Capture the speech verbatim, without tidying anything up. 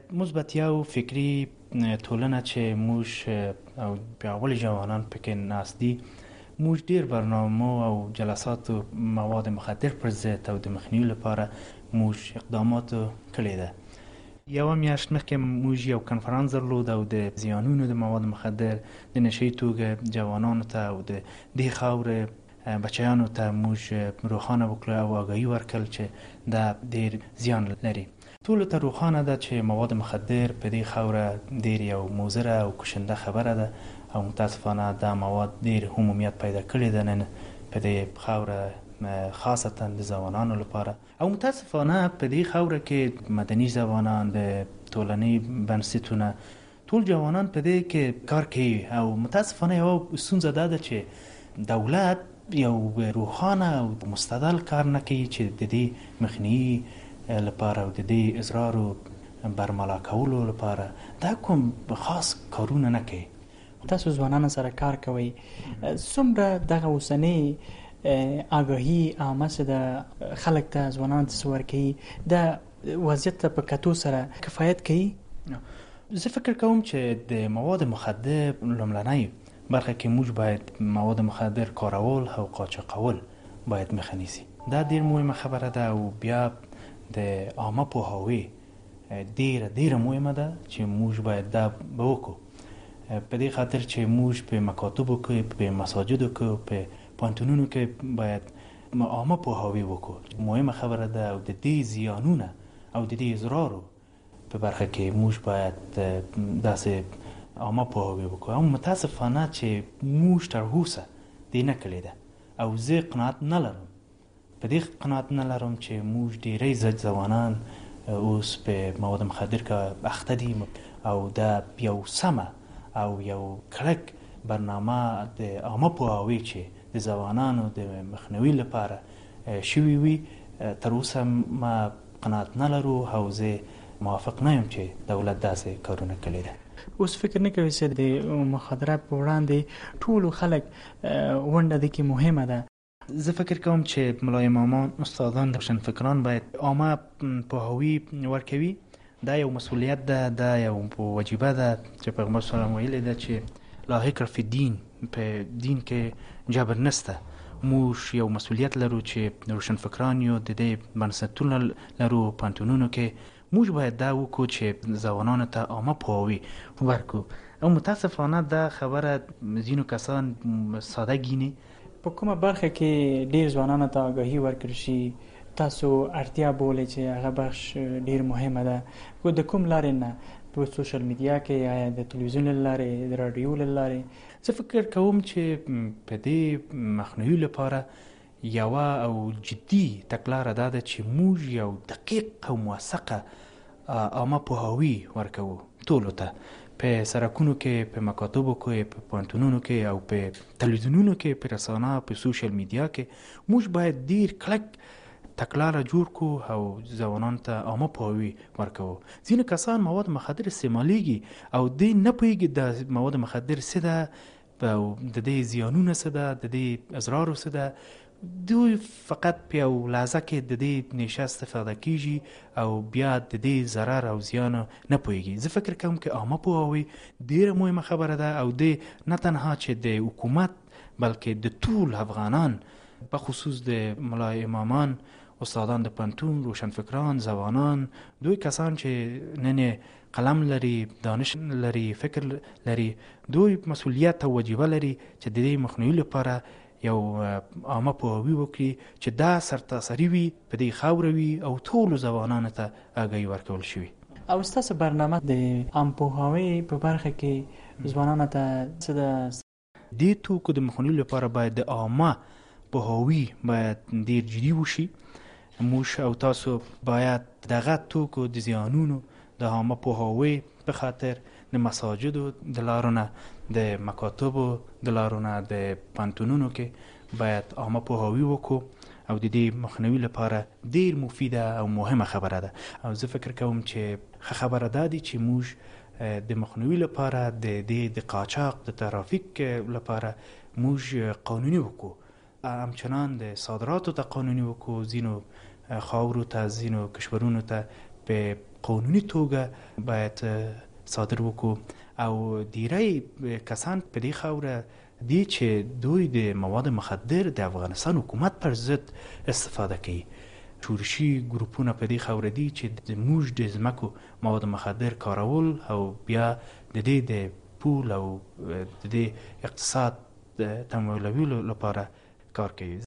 مثبتي او فکری ټولنه چې موږ او پیاوړي جوانان پکې ناست دي، موږ ډیر برنامه او جلسات و مواد مخدر پر ضد او د مخنیوي لپاره موږ اقدامات کړي ده. یو میاشت مخکې موږ یو کنفرانس درلود او د زیانونو د مواد مخدر د نشي توګه جوانانو ته او د دې خاور بچیانو ته موږ روښانه وکړو او آگاهي ورکړل چې دا ډیر زیان لري. ټولو ته روښانه ده چې مواد مخدر په دې خاوره ډیر یو مضره او کشنده خبره ده او متاسفانه دا مواد ډیر عمومیت پیدا کړی ده نن په دې خاوره، خاصتا د ځوانانو لپاره. او متاسفانه په دې خاوره کې مدني ځوانان، د ټولنې بنسټونه، ټول جوانان په دې کې کار کوي او متاسفانه یو ستونزه ده چې دولت یو روښانه او مستدل کار نه کوي چې د دې مخنیوي لپاره او د دې اضرار او برملا کولو لپاره دا کوم خاص کارونه نه کوي. تاسو ځوانانو سره کار کوئ، څومره دغه اوسنۍ آگاهي عامه چې د خلک ته ځوانانو ته ورکوي د وضعیت ته په کتو سره کفایت کوي؟ زه فکر کوم چې د مواد مخدر لومړنۍ برخه کې موږ باید مواد مخدر کارول او قاچاقول باید مخه نیسي. دا ډیر مهمه خبره ده او بیا د عامه پوهاوی ډیره ډیره مهمه ده چې موږ باید دا وکړو. په دې خاطر چې موږ په مکاتبو کې، په مساجدو کې، په پانتونونو کې باید عامه پوهاوی وکړو. مهمه خبره ده او د دې زیانونه او د دې اضرارو په برخه کې موږ باید داسې عامه پوهاوی وکړو. او متاسفانه چې موږ تر اوسه دې نه کړې ده او زه قناعت نه لرم، په دې قناعت نه لرم چې موږ ډېری ځوانان اوس په مواد مخدر کې اخته دي او دا یو سمه او یو کلک برنامه د عامه پوهاوی چې د ځوانانو د مخنیوي لپاره شوي وي، تر اوسه ما قناعت نه لرو او زه موافق نه یم چې دولت داسې کارونه کړي ده. اوس فکر نه کوي چې د مخدرات په وړاندې ټولو خلک ونډه د کې مهمه ده؟ زه فکر کوم چې ملای امامان، استادان، روشنفکران باید عامه پوهاوی ورکوي. دا یو مسئولیت ده، دا یو وجیبه ده چې پیغمبر صلی الله علیه و ویلي ده چې لا حکر فی الدین، په دین کې جبر نسته. موږ یو مسئولیت لرو چې روشنفکران یو، د دې بنسټونه لرو، پانتونونو کې موږ باید دا وکړو چې ځوانانو ته عامه پوهاوی ورکړو. او متاسفانه دا خبره ځینو کسان ساده ګیني. په کومه برخه کې ډیر ځوانانو ته آگاهي ورکړل شي تاسو اړتیا بولئ چې هغه بخش ډیر مهمه ده؟ خو د کوم لارې نه؟ په سوشل میډیا کې یا د تلویزیون له لارې، د رادیو له لارې؟ زه فکر کوم چې په دې مخنیوي لپاره یوه او جدي تګلاره دا ده چې موږ یو دقیق او موثقه عامه پوهاوی ورکوو ټولو ته، په سرکونو کې، په مکاتبو کې، په پانتونونو کې او په تلویزیونونو کې، په رسانه، په سوشل میډیا کې موږ باید ډیر کلک تګلاره جوړ کړو او ځوانانو ته عامه پوهاوی ورکوو. ځینې کسان مواد مخدر استعمالیږي او دوی نه پوهیږي د مواد مخدر څه ده او د دې زیانونه څه ده، د دې اضرارو څه ده. دوی فقط په یو لحظه کې د دې نشه استفاده کیږي او بیا د دې ضرر او زیان نه پوهیږي. زه فکر کوم چې عامه پوهاوی ډیره مهمه خبره ده او د نه تنها چې د حکومت بلکې د ټول افغانان، په خصوص د ملای امامان، استادان د پانتون، روشنفکران، ځوانان، دوی کسان چې نن قلم لري، دانش لري، فکر لري، دوی مسئولیت او وجیبه لري چې د دې مخنیوي لپاره یو عامه پوهاوی وکړي چې دا سرتاسري وي، په دې خاوره وي او ټولو ځوانانو ته آگاهي ورکول شوي. او ستاسو برنامه د عام پوهاوی په برخه کې ځوانانو ته څه ده؟ دې توکو د مخنیوي لپاره باید د عامه پوهاوی باید ډیر جدي وشي. موږ او تاسو باید دغه توکو د زیانونو د عامه پوهاوی په خاطر د مساجدو د لارو نه، د مکاتبو د لارو نه، د پانتونونو کې باید عامه پوهاوی وکړو او د دې مخنیوي لپاره ډیر مفیده او مهمه خبره ده. او زه فکر کوم چې خبره دا دی چې موږ د مخنیوي لپاره د دې د قاچاق د ترافیک لپاره موږ قانوني وکړو، همچنان د صادراتو ته قانوني وکړو، ځینو خاورو ته، ځینو کشورونو ته په قانوني توګه باید صادر وکړو او ډیری کسان په دې خاوره دي چې دوی د مواد مخدر د افغانستان حکومت پر ضد استفاده کوي. شورشي ګروپونه په دې خاوره دي چې د موږ د ځمکو مواد مخدر کارول او بیا د دې د پول او د دې اقتصاد تمویلولو لپاره کار کوي.